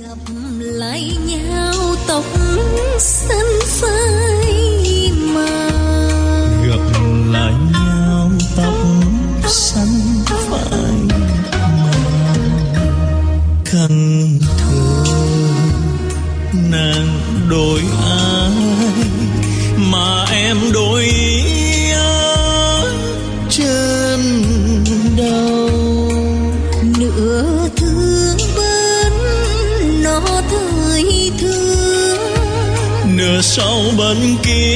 lại nhau tóc xanh phai màu, gặp lại nhau tóc xanh phai màu. Khăn thơ nàng đổi ai mà em đổi chân đâu. nửa thương bên nó thời thương, nửa sau bên kia